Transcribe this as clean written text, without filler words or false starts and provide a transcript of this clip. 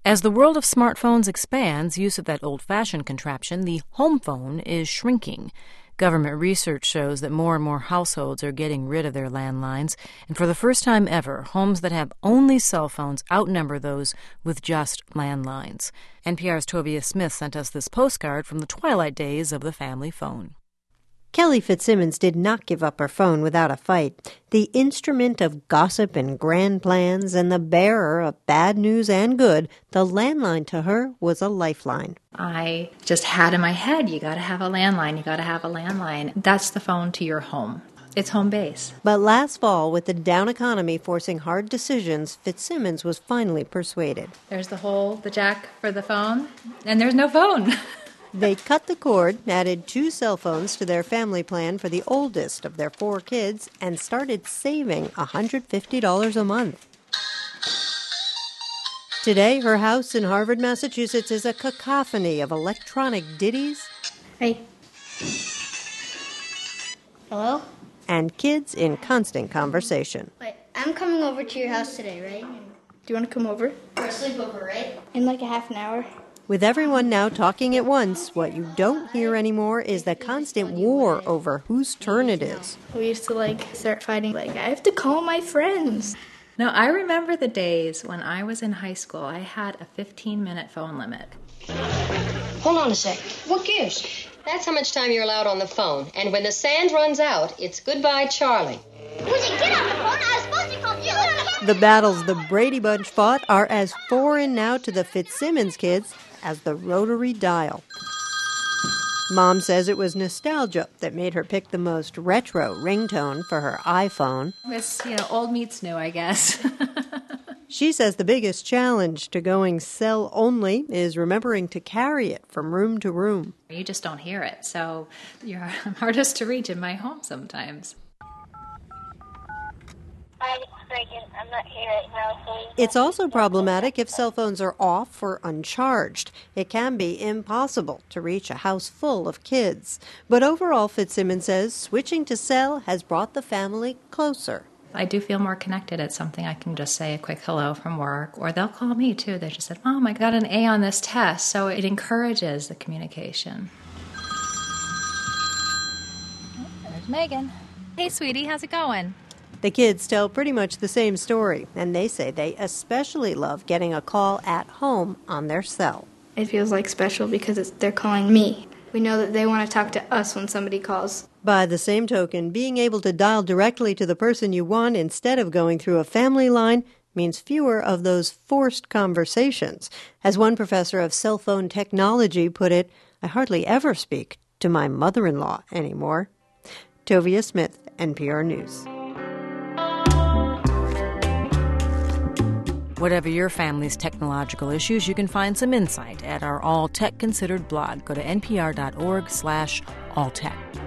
As the world of smartphones expands, use of that old-fashioned contraption, the home phone, is shrinking. Government research shows that more and more households are getting rid of their landlines, and for the first time ever, homes that have only cell phones outnumber those with just landlines. NPR's Tovia Smith sent us this postcard from the twilight days of the family phone. Kelly Fitzsimmons did not give up her phone without a fight. The instrument of gossip and grand plans and the bearer of bad news and good, the landline to her was a lifeline. I just had in my head, you got to have a landline, you got to have a landline. That's the phone to your home. It's home base. But last fall, with the down economy forcing hard decisions, Fitzsimmons was finally persuaded. There's the jack for the phone, and there's no phone. They cut the cord, added 2 cell phones to their family plan for the oldest of their 4 kids, and started saving $150 a month. Today, her house in Harvard, Massachusetts is a cacophony of electronic ditties. Hey. Hello? And kids in constant conversation. Wait, I'm coming over to your house today, right? Do you want to come over? For a sleepover, right? In like a half an hour. With everyone now talking at once, what you don't hear anymore is the constant war over whose turn it is. We used to start fighting, I have to call my friends. No, I remember the days when I was in high school, I had a 15-minute phone limit. Hold on a sec. What gives? That's how much time you're allowed on the phone. And when the sand runs out, it's goodbye, Charlie. Would you get on the phone? I was supposed to call you. The battles the Brady Bunch fought are as foreign now to the Fitzsimmons kids as the rotary dial. Mom says it was nostalgia that made her pick the most retro ringtone for her iPhone. It's, old meets new, I guess. She says the biggest challenge to going cell only is remembering to carry it from room to room. You just don't hear it, so you're hardest to reach in my home sometimes. I'm not here right now, so... It's also problematic if cell phones are off or uncharged. It can be impossible to reach a house full of kids. But overall, Fitzsimmons says, switching to cell has brought the family closer. I do feel more connected. It's something I can just say a quick hello from work, or they'll call me too. They just said, Mom, I got an A on this test. So it encourages the communication. There's Megan. Hey, sweetie, how's it going? The kids tell pretty much the same story, and they say they especially love getting a call at home on their cell. It feels special because they're calling me. We know that they want to talk to us when somebody calls. By the same token, being able to dial directly to the person you want instead of going through a family line means fewer of those forced conversations. As one professor of cell phone technology put it, I hardly ever speak to my mother-in-law anymore. Tovia Smith, NPR News. Whatever your family's technological issues, you can find some insight at our All Tech Considered blog. Go to npr.org/alltech.